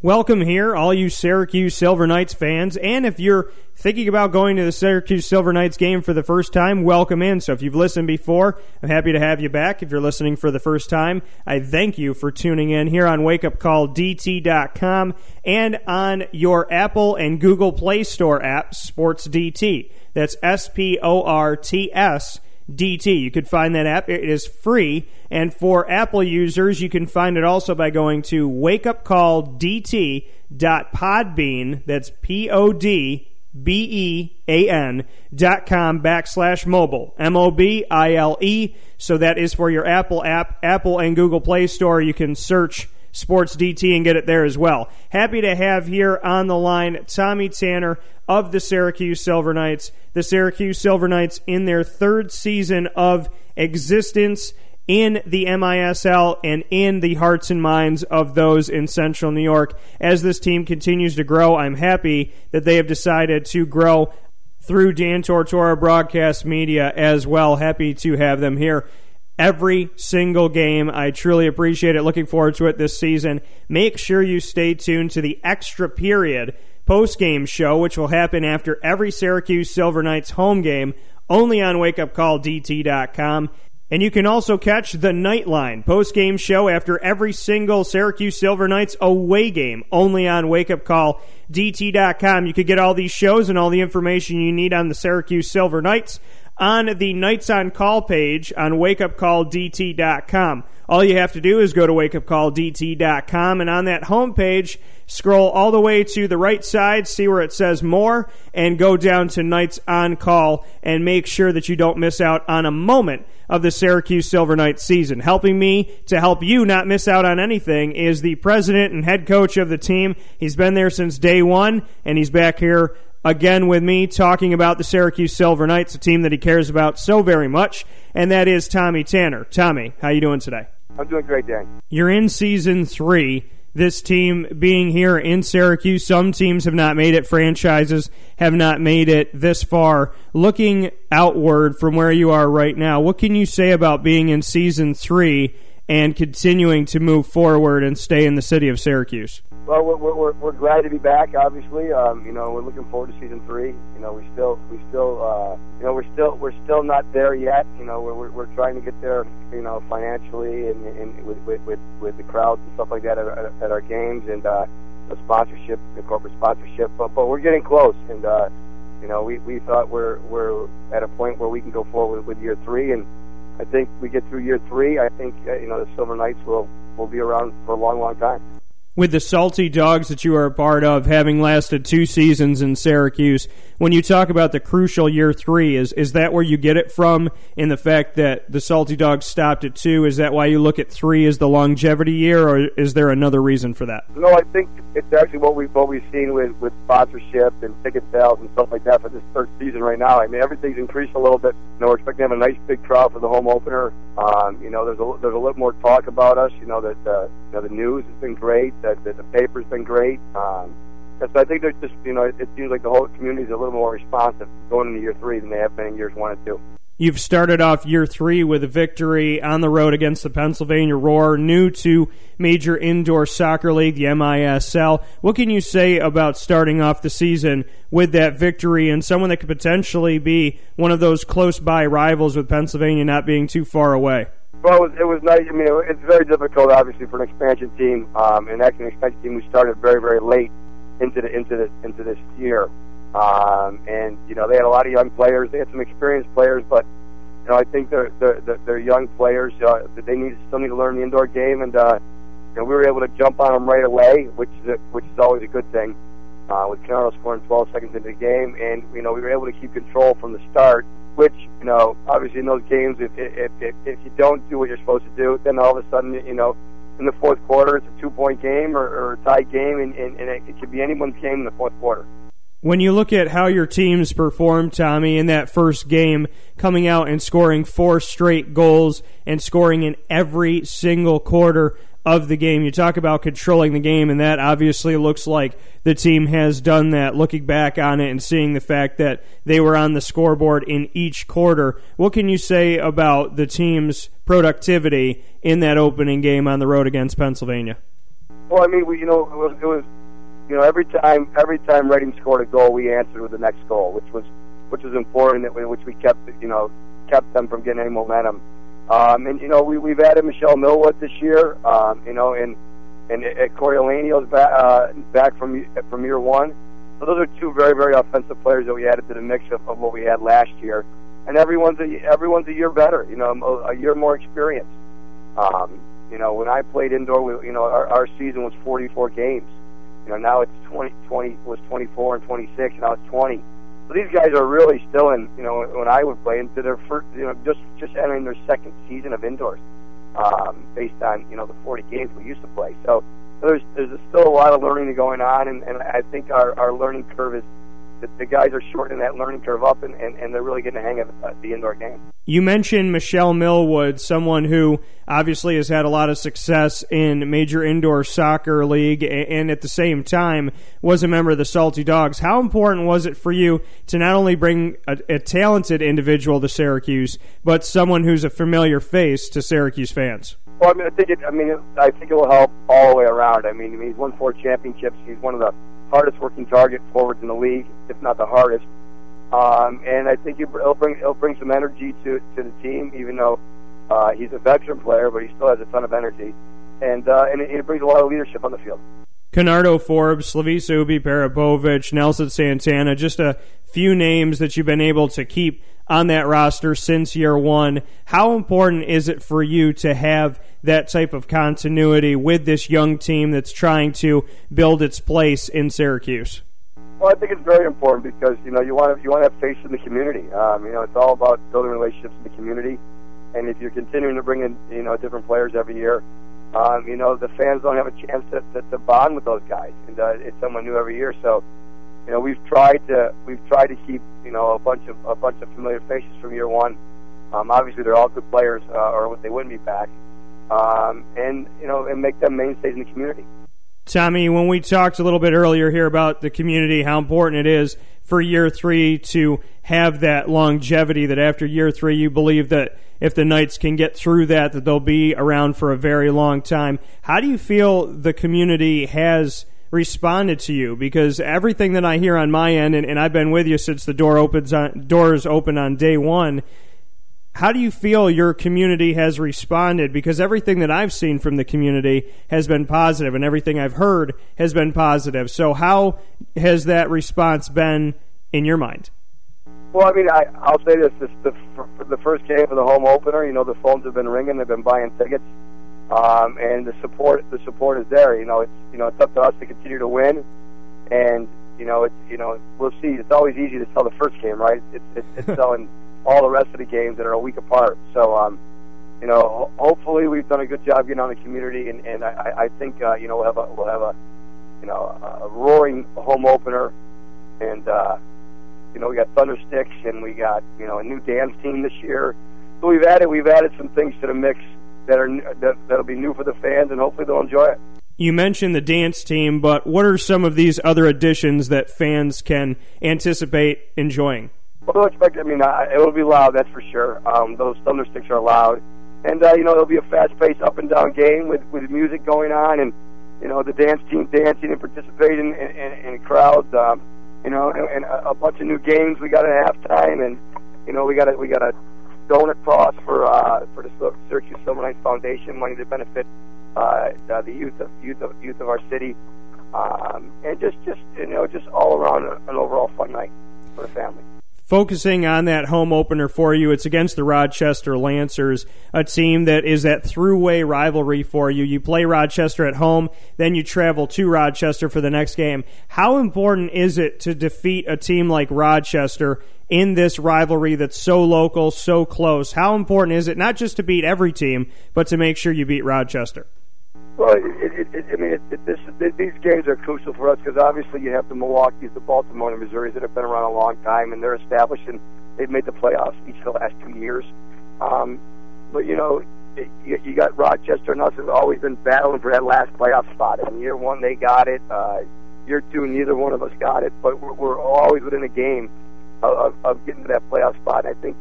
Welcome here, all you Syracuse Silver Knights fans, and if you're thinking about going to the Syracuse Silver Knights game for the first time, welcome in. So if you've listened before, I'm happy to have you back. If you're listening for the first time, I thank you for tuning in here on wakeupcalldt.com and on your Apple and Google Play Store app, SportsDT. That's SPORTS DT. You could find that app. It is free. And for Apple users, you can find it also by going to wakeupcalldt.podbean. That's PODBEAN.com/mobile. MOBILE. So that is for your Apple app, Apple and Google Play Store. You can search Sports DT and get it there as well. Happy to have here on the line Tommy Tanner of the Syracuse Silver Knights. The Syracuse Silver Knights in their third season of existence in the MISL and in the hearts and minds of those in Central New York. As this team continues to grow, I'm happy that they have decided to grow through Dan Tortora Broadcast Media as well. Happy to have them here every single game. I truly appreciate it. Looking forward to it this season. Make sure you stay tuned to the Extra Period post-game show, which will happen after every Syracuse Silver Knights home game, only on wakeupcalldt.com. And you can also catch the Nightline post-game show after every single Syracuse Silver Knights away game, only on wakeupcalldt.com. You could get all these shows and all the information you need on the Syracuse Silver Knights on the Knights on Call page on wakeupcalldt.com. All you have to do is go to wakeupcalldt.com, and on that homepage, scroll all the way to the right side, see where it says More, and go down to Knights on Call, and make sure that you don't miss out on a moment of the Syracuse Silver Knights season. Helping me to help you not miss out on anything is the president and head coach of the team. He's been there since day one, and he's back here again with me talking about the Syracuse Silver Knights, a team that he cares about so very much, and that is Tommy Tanner. Tommy, how you doing today? I'm doing great, Dan. You're in Season 3. This team being here in Syracuse, some teams have not made it. Franchises have not made it this far. Looking outward from where you are right now, what can you say about being in Season 3 and continuing to move forward and stay in the city of Syracuse? Well, we're glad to be back. Obviously, we're looking forward to Season 3. We're still not there yet. We're trying to get there. Financially and with the crowds and stuff like that at our games and the sponsorship, the corporate sponsorship. But we're getting close, and we thought we're at a point where we can go forward with year 3, and I think we get through year 3. I think the Silver Knights will be around for a long, long time. With the Salty Dogs that you are a part of, having lasted 2 seasons in Syracuse, when you talk about the crucial year 3, is that where you get it from in the fact that the Salty Dogs stopped at 2? Is that why you look at 3 as the longevity year, or is there another reason for that? No, I think it's actually what we've seen with sponsorship and ticket sales and stuff like that for this third season right now. I mean, everything's increased a little bit. We're expecting to have a nice big crowd for the home opener. There's a little more talk about us. That the news has been great. That the paper's been great. So I think there's just, it seems like the whole community is a little more responsive going into year 3 than they have been in years 1 and 2. You've started off year 3 with a victory on the road against the Pennsylvania Roar, new to Major Indoor Soccer League, the MISL. What can you say about starting off the season with that victory and someone that could potentially be one of those close-by rivals with Pennsylvania not being too far away? Well, it was nice. I mean, it's very difficult, obviously, for an expansion team, and actually an expansion team who started very, very late into this year. And they had a lot of young players. They had some experienced players, but I think they're young players. They still need to learn the indoor game, and we were able to jump on them right away, which is always a good thing. With Canario scoring 12 seconds into the game, and we were able to keep control from the start. Which, obviously in those games, if you don't do what you're supposed to do, then all of a sudden, in the fourth quarter, it's a 2-point game or a tie game, and it could be anyone's game in the fourth quarter. When you look at how your teams performed, Tommy, in that first game, coming out and scoring 4 straight goals and scoring in every single quarter of the game, you talk about controlling the game, and that obviously looks like the team has done that, looking back on it and seeing the fact that they were on the scoreboard in each quarter. What can you say about the team's productivity in that opening game on the road against Pennsylvania? Well, I mean, it was every time Reading scored a goal, we answered with the next goal, which was important. Which we kept them from getting any momentum. We've added Michelle Millwood this year. And Coriolanio's back from year one. So those are two very, very offensive players that we added to the mix of what we had last year. And everyone's a year better, a year more experienced. When I played indoor, our season was 44 games. Now it's 20 was 24 and 26, now it's 20. So these guys are really still in, when I would play into their first, just entering their second season of indoors, based on, the 40 games we used to play. So there's still a lot of learning going on, and I think our learning curve is, the guys are shortening that learning curve up, and they're really getting the hang of the indoor game. You mentioned Michelle Millwood, someone who obviously has had a lot of success in Major Indoor Soccer League and at the same time was a member of the Salty Dogs. How important was it for you to not only bring a talented individual to Syracuse, but someone who's a familiar face to Syracuse fans? Well, I think it will help all the way around. He's won 4 championships. He's one of the hardest working target forwards in the league, if not the hardest. And I think it'll bring some energy to the team, even though he's a veteran player, but he still has a ton of energy, and it brings a lot of leadership on the field. Conardo Forbes, Slavisa Ubi Parabovic, Nelson Santana, just a few names that you've been able to keep on that roster since year one. How important is it for you to have that type of continuity with this young team that's trying to build its place in Syracuse? Well, I think it's very important because you want to have faith in the community. It's all about building relationships in the community, and if you're continuing to bring in different players every year, the fans don't have a chance to bond with those guys, and it's someone new every year. So, we've tried to keep a bunch of familiar faces from year one. Obviously, they're all good players, or they wouldn't be back, and make them mainstays in the community. Tommy, when we talked a little bit earlier here about the community, how important it is for year 3 to have that longevity, that after year 3 you believe that if the Knights can get through that they'll be around for a very long time. How do you feel the community has responded to you? Because everything that I hear on my end, and I've been with you since the doors open on day one, how do you feel your community has responded? Because everything that I've seen from the community has been positive, and everything I've heard has been positive. So how has that response been in your mind? Well, I'll say this: the first game of the home opener, the phones have been ringing, they've been buying tickets, and the support is there. It's up to us to continue to win, and we'll see. It's always easy to sell the first game, right? It's selling all the rest of the games that are a week apart. So, hopefully we've done a good job getting on the community, and I think we'll have a roaring home opener, and we got Thundersticks, and we got a new dance team this year. So we've added some things to the mix that'll be new for the fans, and hopefully they'll enjoy it. You mentioned the dance team, but what are some of these other additions that fans can anticipate enjoying? Well, it'll be loud, that's for sure. Those Thundersticks are loud. And, it'll be a fast-paced up-and-down game with music going on, and, the dance team dancing and participating in crowds, and a bunch of new games we got at halftime, and, we got a donut toss for the Syracuse Silver Knights Foundation, money to benefit the youth of our city, and just all around an overall fun night for the family. Focusing on that home opener for you, it's against the Rochester Lancers, a team that is that throughway rivalry for you. You play Rochester at home, then you travel to Rochester for the next game. How important is it to defeat a team like Rochester in this rivalry that's so local, so close? How important is it not just to beat every team, but to make sure you beat Rochester? Well, these games are crucial for us because obviously you have the Milwaukee's, the Baltimore, and Missouri that have been around a long time, and they're established, and they've made the playoffs each of the last 2 years. But you got Rochester and us have always been battling for that last playoff spot. In year 1 they got it. Year 2 neither one of us got it, but we're always within a game of getting to that playoff spot. And I think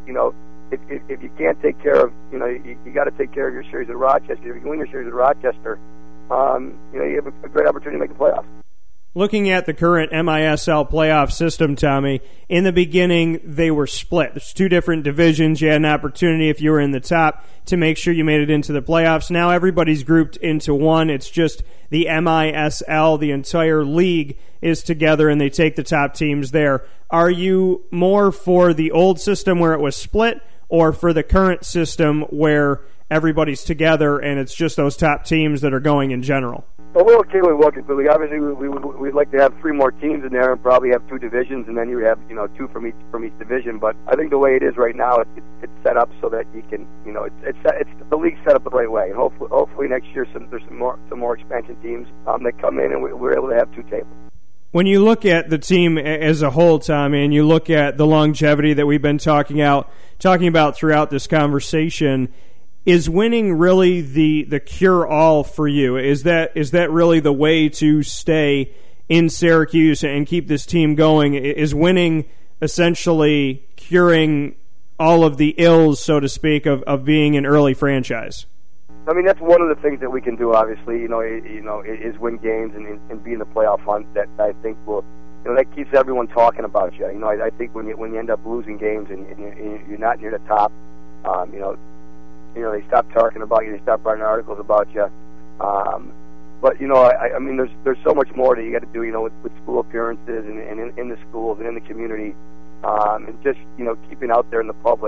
if you can't take care of you got to take care of your series at Rochester. If you can win your series at Rochester, you have a great opportunity to make the playoffs. Looking at the current MISL playoff system, Tommy, in the beginning they were split. There's two different divisions. You had an opportunity, if you were in the top, to make sure you made it into the playoffs. Now everybody's grouped into one. It's just the MISL. The entire league is together, and they take the top teams there. Are you more for the old system where it was split, or for the current system where everybody's together and it's just those top teams that are going in general? Well, we're okay with what completely. Obviously, we'd like to have 3 more teams in there and probably have 2 divisions, and then you would have 2 from each division. But I think the way it is right now, it's set up so that you can, it's the league's set up the right way. And hopefully next year there's some more expansion teams that come in, and we're able to have 2 tables. When you look at the team as a whole, Tommy, and you look at the longevity that we've been talking about throughout this conversation, is winning really the cure-all for you? Is that really the way to stay in Syracuse and keep this team going? Is winning essentially curing all of the ills, so to speak, of being an early franchise? I mean, that's one of the things that we can do. Obviously, is win games and be in the playoff hunt. That I think will, that keeps everyone talking about you. I think when you end up losing games and you're not near the top, they stop talking about you. They stop writing articles about you. But I mean, there's so much more that you got to do. With school appearances and in the schools and in the community, and just keeping out there in the public.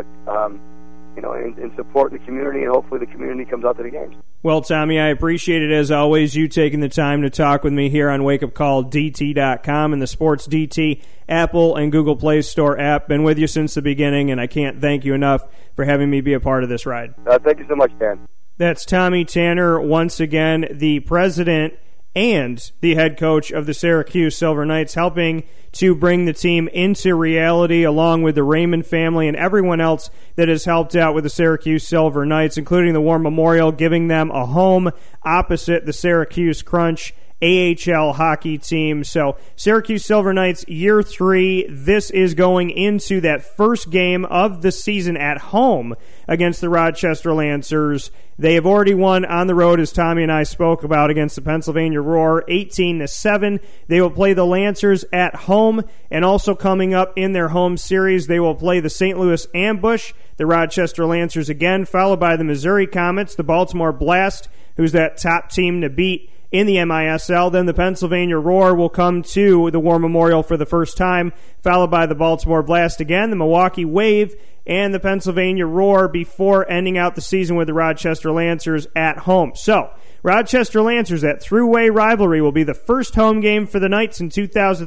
And supporting the community, and hopefully the community comes out to the games. Well, Tommy, I appreciate it as always, you taking the time to talk with me here on WakeUpCallDT.com and the Sports DT Apple and Google Play Store app. Been with you since the beginning, and I can't thank you enough for having me be a part of this ride. Thank you so much, Dan. That's Tommy Tanner, once again, the president and the head coach of the Syracuse Silver Knights, helping to bring the team into reality, along with the Raymond family and everyone else that has helped out with the Syracuse Silver Knights, including the War Memorial, giving them a home opposite the Syracuse Crunch AHL hockey team. So Syracuse Silver Knights, year 3. This is going into that first game of the season at home against the Rochester Lancers. They have already won on the road, as Tommy and I spoke about, against the Pennsylvania Roar, 18-7. They will play the Lancers at home, and also coming up in their home series, they will play the St. Louis Ambush, the Rochester Lancers again, followed by the Missouri Comets, the Baltimore Blast, who's that top team to beat in the MISL. Then the Pennsylvania Roar will come to the War Memorial for the first time, followed by the Baltimore Blast again, the Milwaukee Wave, and the Pennsylvania Roar before ending out the season with the Rochester Lancers at home. So, Rochester Lancers, that throughway rivalry, will be the first home game for the Knights in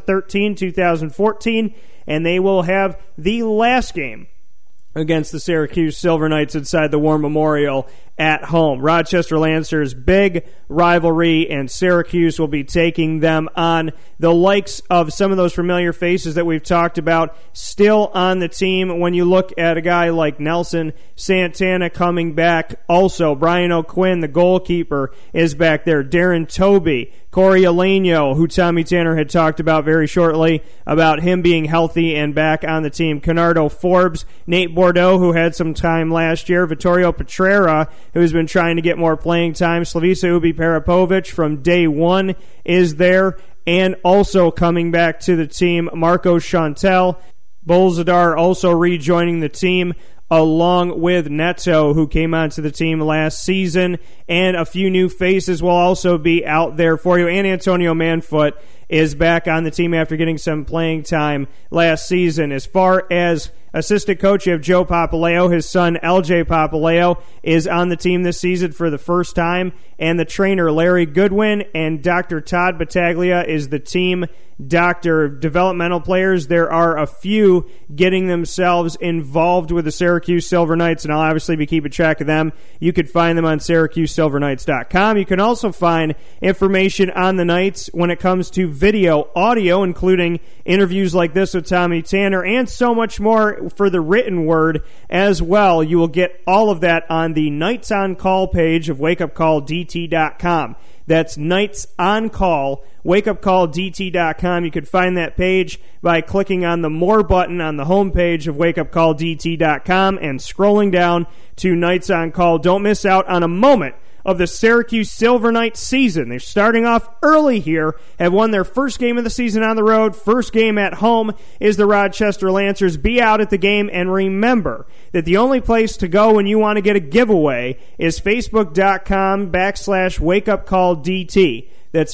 2013-2014, and they will have the last game against the Syracuse Silver Knights inside the War Memorial at home. Rochester Lancers, big rivalry, and Syracuse will be taking them on. The likes of some of those familiar faces that we've talked about still on the team. When you look at a guy like Nelson Santana coming back, also Brian O'Quinn, the goalkeeper, is back there. Darren Toby, Corey Alenio, who Tommy Tanner had talked about very shortly, about him being healthy and back on the team. Canardo Forbes, Nate Bordeaux, who had some time last year, Vittorio Petrera, who's been trying to get more playing time, Slavisa Ubi-Parapovic from day one is there, and also coming back to the team, Marco Chantel. Bolzadar also rejoining the team, along with Neto, who came onto the team last season, and a few new faces will also be out there for you. And Antonio Manfoot is back on the team after getting some playing time last season. As far as assistant coach, you have Joe Papaleo. His son, LJ Papaleo, is on the team this season for the first time. And the trainer, Larry Goodwin, and Dr. Todd Battaglia is the team doctor. Developmental players, there are a few getting themselves involved with the Syracuse Silver Knights, and I'll obviously be keeping track of them. You can find them on SyracuseSilverKnights.com. You can also find information on the Knights when it comes to video, audio, including interviews like this with Tommy Tanner, and so much more for the written word as well. You will get all of that on the Knights on Call page of WakeUpCallDT.com. That's Knights on Call, WakeUpCallDT.com. You can find that page by clicking on the More button on the homepage of WakeUpCallDT.com and scrolling down to Knights on Call. Don't miss out on a moment of the Syracuse Silver Knights season. They're starting off early here, have won their first game of the season on the road. First game at home is the Rochester Lancers. Be out at the game, and remember that the only place to go when you want to get a giveaway is Facebook.com/WakeUpCallDT. That's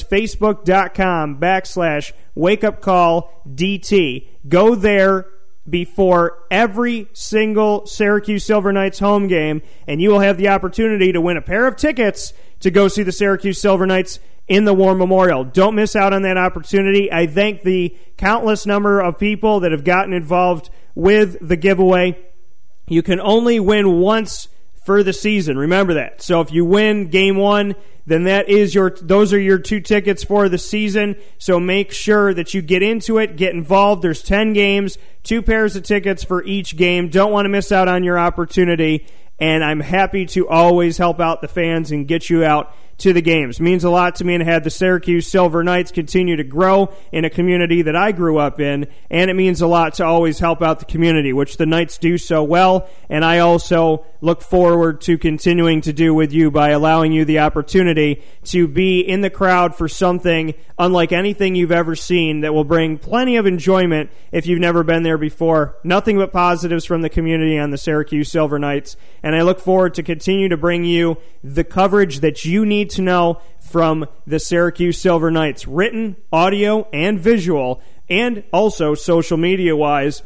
Facebook.com/WakeUpCallDT. Go there before every single Syracuse Silver Knights home game, and you will have the opportunity to win a pair of tickets to go see the Syracuse Silver Knights in the War Memorial. Don't miss out on that opportunity. I thank the countless number of people that have gotten involved with the giveaway. You can only win once for the season. Remember that. So if you win game one, then those are your 2 tickets for the season. So make sure that you get into it, get involved. There's 10 games, 2 pairs of tickets for each game. Don't want to miss out on your opportunity. And I'm happy to always help out the fans and get you out to the games. It means a lot to me to have the Syracuse Silver Knights continue to grow in a community that I grew up in, and it means a lot to always help out the community, which the Knights do so well, and I also look forward to continuing to do with you by allowing you the opportunity to be in the crowd for something unlike anything you've ever seen that will bring plenty of enjoyment if you've never been there before. Nothing but positives from the community on the Syracuse Silver Knights, and I look forward to continue to bring you the coverage that you need to know from the Syracuse Silver Knights, written, audio, and visual, and also social media-wise,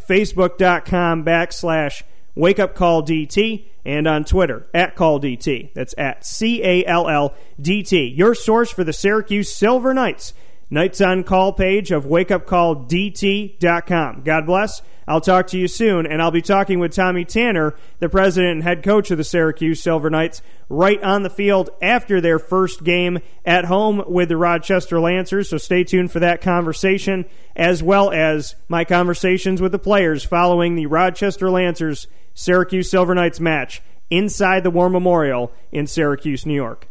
Facebook.com/WakeUpCallDT, and on Twitter, @CallDT. That's @CALLDT. Your source for the Syracuse Silver Knights. Knights on Call page of WakeUpCallDT.com. God bless. I'll talk to you soon, and I'll be talking with Tommy Tanner, the president and head coach of the Syracuse Silver Knights, right on the field after their first game at home with the Rochester Lancers. So stay tuned for that conversation, as well as my conversations with the players following the Rochester Lancers Syracuse Silver Knights match inside the War Memorial in Syracuse, New York.